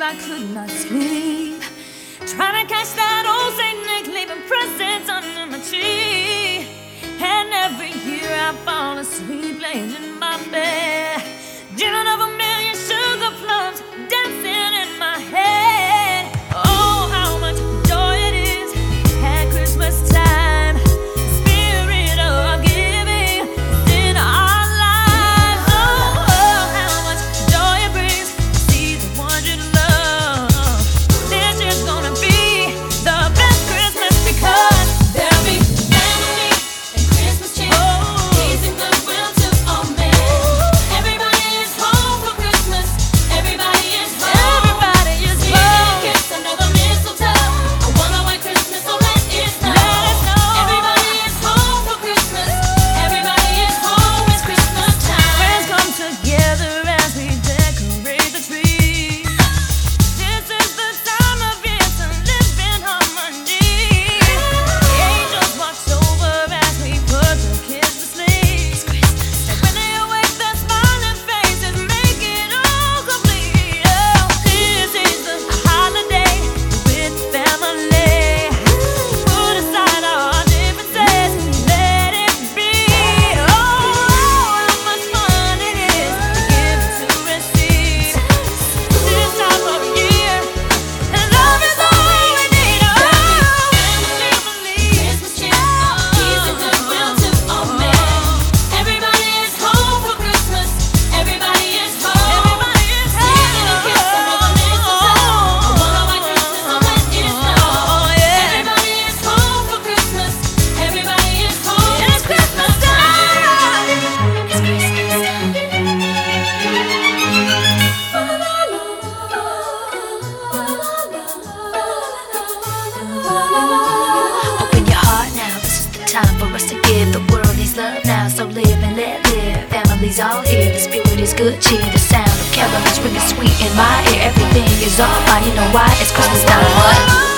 I could not sleep, trying to catch that old Saint Nick leaving presents under my tree. And every year I fall asleep laying in my bed, dreaming of a million sugar plums dancing in my head. Oh, how much joy it is at Christmas time. The spirit of giving is in our lives. Oh, how much joy it brings to see the ones you love. This is gonna be the best Christmas because there'll be family and Christmas cheer, peace and goodwill to all men. Everybody is home for Christmas. Everybody is home. Everybody is home. Kiss under the mistletoe. I want a white Christmas, so let it snow. Let it snow. Everybody is home for Christmas. Everybody is home. It's Christmas time. Friends come together as we decorate the tree. This is the time of year to live in harmony. Angels watch over as we put the kids to sleep. And when they awake, their smiling faces make it all complete. Oh, this is the holiday with family. Put aside our differences, let it be. Oh, how much fun it is to give and to receive. This time of year, and love is all we need. Oh, family, Christmas cheer, peace and goodwill to all men. Everybody is home for Christmas. Everybody is home. Everybody is home. Giving a kiss under the mistletoe. I want a white Christmas, so let it snow. Everybody is home for Christmas. Everybody is home. It's Christmas time. It's Christmas Open your heart now, this is the time for us to give the world his love now. So live and let live, families all here. The spirit is good cheer, the sound of carols ringing sweet in my ear. Everything is all fine, you know why? It's Christmas time, what?